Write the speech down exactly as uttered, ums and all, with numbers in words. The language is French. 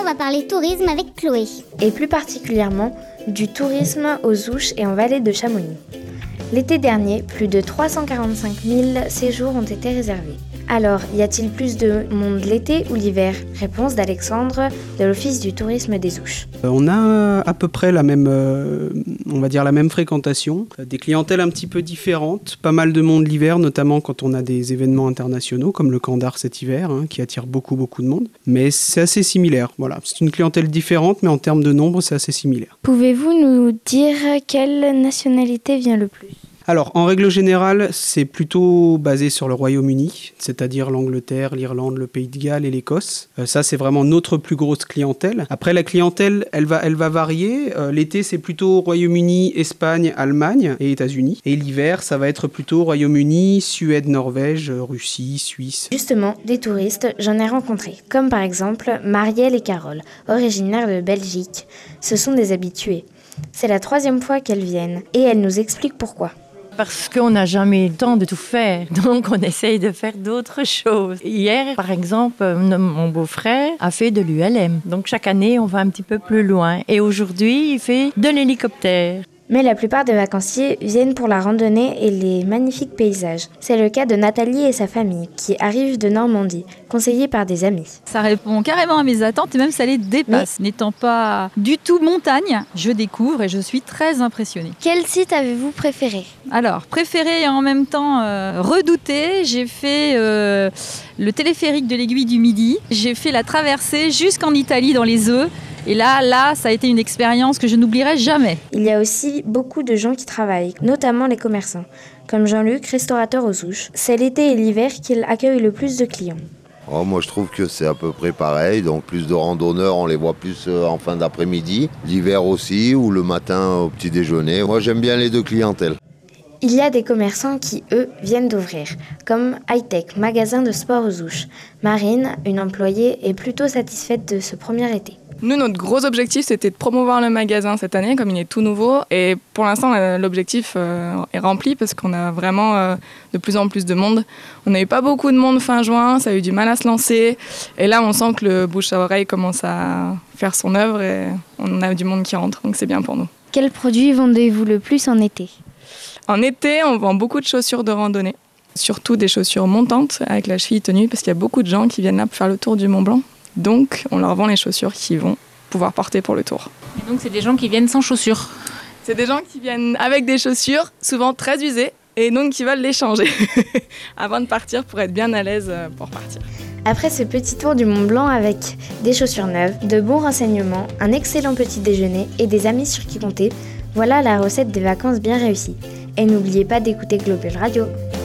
va parler tourisme avec Chloé. Et plus particulièrement du tourisme aux Ouches et en vallée de Chamonix. L'été dernier, plus de trois cent quarante-cinq mille séjours ont été réservés. Alors, y a-t-il plus de monde l'été ou l'hiver ? Réponse d'Alexandre de l'Office du tourisme des Ouches. On a à peu près la même, euh, on va dire la même fréquentation, des clientèles un petit peu différentes, pas mal de monde l'hiver, notamment quand on a des événements internationaux comme le Camp d'Art cet hiver, hein, qui attire beaucoup beaucoup de monde. Mais c'est assez similaire, voilà. C'est une clientèle différente, mais en termes de nombre, c'est assez similaire. Pouvez-vous nous dire quelle nationalité vient le plus ? Alors, en règle générale, c'est plutôt basé sur le Royaume-Uni, c'est-à-dire l'Angleterre, l'Irlande, le Pays de Galles et l'Écosse. Euh, ça, c'est vraiment notre plus grosse clientèle. Après, la clientèle, elle va, elle va varier. Euh, l'été, c'est plutôt Royaume-Uni, Espagne, Allemagne et États-Unis. Et l'hiver, ça va être plutôt Royaume-Uni, Suède, Norvège, Russie, Suisse. Justement, des touristes, j'en ai rencontré, comme par exemple Marielle et Carole, originaires de Belgique. Ce sont des habitués. C'est la troisième fois qu'elles viennent et elles nous expliquent pourquoi. Parce qu'on n'a jamais eu le temps de tout faire, donc on essaye de faire d'autres choses. Hier, par exemple, mon beau-frère a fait de l'U L M. Donc chaque année, on va un petit peu plus loin. Et aujourd'hui, il fait de l'hélicoptère. Mais la plupart des vacanciers viennent pour la randonnée et les magnifiques paysages. C'est le cas de Nathalie et sa famille, qui arrivent de Normandie, conseillés par des amis. Ça répond carrément à mes attentes et même ça les dépasse. Oui. N'étant pas du tout montagne, je découvre et je suis très impressionnée. Quel site avez-vous préféré ? Alors, préféré et en même temps euh, redouté, j'ai fait euh, le téléphérique de l'Aiguille du Midi. J'ai fait la traversée jusqu'en Italie dans les œufs. Et là, là, ça a été une expérience que je n'oublierai jamais. Il y a aussi beaucoup de gens qui travaillent, notamment les commerçants, comme Jean-Luc, restaurateur aux Ouches. C'est l'été et l'hiver qu'il accueille le plus de clients. Oh, moi, je trouve que c'est à peu près pareil. Donc, plus de randonneurs, on les voit plus en fin d'après-midi. L'hiver aussi, ou le matin au petit déjeuner. Moi, j'aime bien les deux clientèles. Il y a des commerçants qui, eux, viennent d'ouvrir, comme Hightech, magasin de sport aux Ouches. Marine, une employée, est plutôt satisfaite de ce premier été. Nous, notre gros objectif, c'était de promouvoir le magasin cette année, comme il est tout nouveau. Et pour l'instant, l'objectif est rempli parce qu'on a vraiment de plus en plus de monde. On n'a eu pas beaucoup de monde fin juin, ça a eu du mal à se lancer. Et là, on sent que le bouche à oreille commence à faire son œuvre et on a du monde qui rentre, donc c'est bien pour nous. Quels produits vendez-vous le plus en été ? En été, on vend beaucoup de chaussures de randonnée. Surtout des chaussures montantes avec la cheville tenue parce qu'il y a beaucoup de gens qui viennent là pour faire le tour du Mont Blanc. Donc, on leur vend les chaussures qu'ils vont pouvoir porter pour le tour. Et donc, c'est des gens qui viennent sans chaussures ? C'est des gens qui viennent avec des chaussures, souvent très usées, et donc qui veulent les changer avant de partir pour être bien à l'aise pour partir. Après ce petit tour du Mont Blanc avec des chaussures neuves, de bons renseignements, un excellent petit déjeuner et des amis sur qui compter, voilà la recette des vacances bien réussies. Et n'oubliez pas d'écouter Globule Radio.